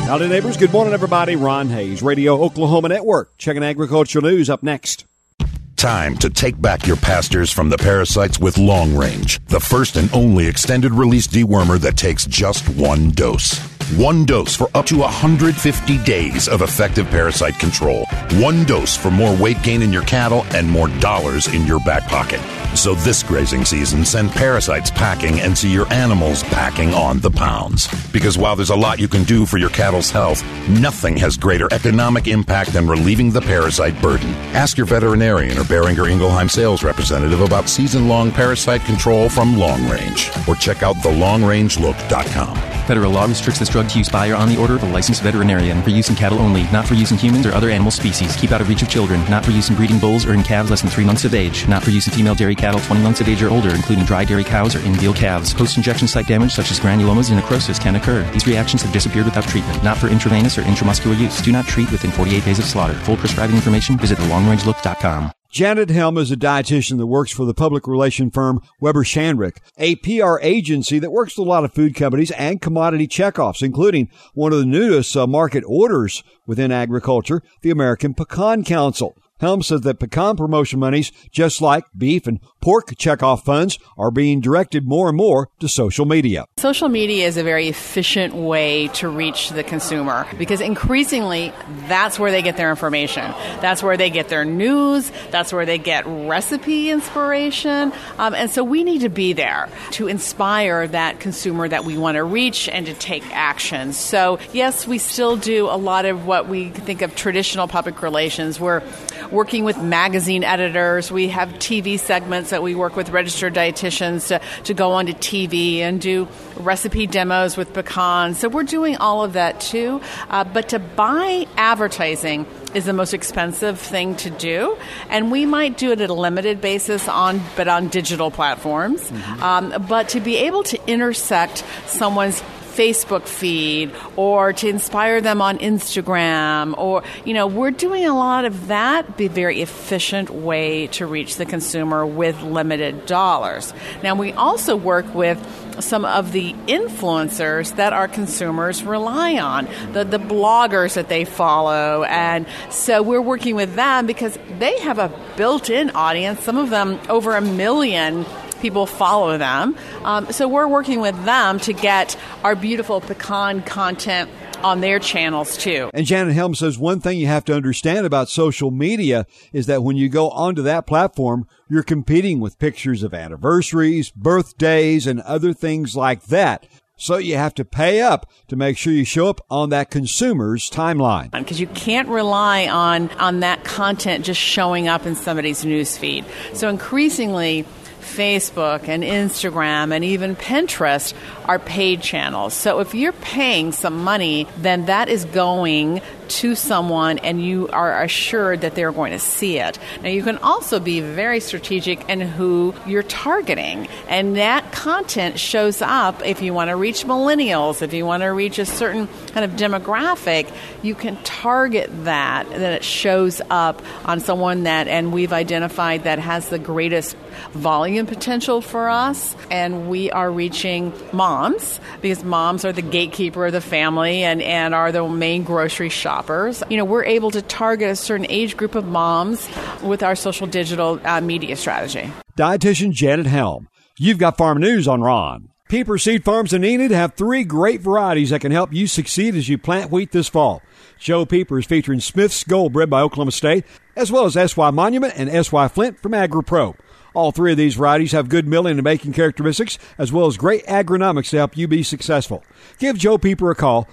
Howdy, neighbors. Good morning, everybody. Ron Hayes, Radio Oklahoma Network. Checking agricultural news up next. Time to take back your pastures from the parasites with Long Range, the first and only extended release dewormer that takes just one dose. One dose for up to 150 days of effective parasite control. One dose for more weight gain in your cattle and more dollars in your back pocket. So this grazing season, send parasites packing and see your animals packing on the pounds. Because while there's a lot you can do for your cattle's health, nothing has greater economic impact than relieving the parasite burden. Ask your veterinarian or Beringer Ingelheim sales representative about season-long parasite control from Long Range. Or check out thelongrangelook.com. Federal law restricts this drug to use by or on the order of a licensed veterinarian. For use in cattle only, not for use in humans or other animal species. Keep out of reach of children. Not for use in breeding bulls or in calves less than 3 months of age. Not for use in female dairy cattle 20 months of age or older, including dry dairy cows or in-veal calves. Post-injection site damage such as granulomas and necrosis can occur. These reactions have disappeared without treatment. Not for intravenous or intramuscular use. Do not treat within 48 days of slaughter. Full prescribing information, visit thelongrangelook.com. Janet Helm is a dietitian that works for the public relation firm Weber Shandrick, a PR agency that works with a lot of food companies and commodity checkoffs, including one of the newest market orders within agriculture, the American Pecan Council. Helm says that pecan promotion monies, just like beef and pork checkoff funds, are being directed more and more to social media. Social media is a very efficient way to reach the consumer because increasingly that's where they get their information. That's where they get their news. That's where they get recipe inspiration. And so we need to be there to inspire that consumer that we want to reach and to take action. So yes, we still do a lot of what we think of traditional public relations. We're working with magazine editors. We have TV segments that we work with registered dietitians to go onto TV and do recipe demos with pecans. So we're doing all of that too. But to buy advertising is the most expensive thing to do. And we might do it at a limited basis on digital platforms. Mm-hmm. But to be able to intersect someone's Facebook feed or to inspire them on Instagram or, we're doing a lot of that, be a very efficient way to reach the consumer with limited dollars. Now, we also work with some of the influencers that our consumers rely on, the bloggers that they follow. And so we're working with them because they have a built-in audience, some of them over 1 million people follow them. So we're working with them to get our beautiful pecan content on their channels too. And Janet Helm says one thing you have to understand about social media is that when you go onto that platform, you're competing with pictures of anniversaries, birthdays, and other things like that. So you have to pay up to make sure you show up on that consumer's timeline. Because you can't rely on that content just showing up in somebody's newsfeed. So increasingly, Facebook and Instagram and even Pinterest are paid channels. So if you're paying some money, then that is going to someone and you are assured that they're going to see it. Now, you can also be very strategic in who you're targeting. And that content shows up if you want to reach millennials, if you want to reach a certain kind of demographic, you can target that it shows up on someone and we've identified that has the greatest volume potential for us. And we are reaching moms because moms are the gatekeeper of the family and are the main grocery shoppers. We're able to target a certain age group of moms with our social digital media strategy. Dietitian Janet Helm. You've got Farm News on Ron. Pieper Seed Farms in Enid have 3 great varieties that can help you succeed as you plant wheat this fall. Joe Pieper is featuring Smith's Gold bred by Oklahoma State, as well as SY Monument and SY Flint from AgriPro. All 3 of these varieties have good milling and making characteristics, as well as great agronomics to help you be successful. Give Joe Pieper a call,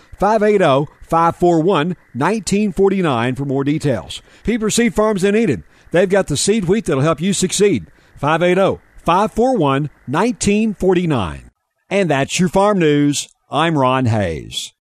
580-541-1949 for more details. Pieper Seed Farms in Enid. They've got the seed wheat that'll help you succeed. 580-541-1949. And that's your Farm News. I'm Ron Hayes.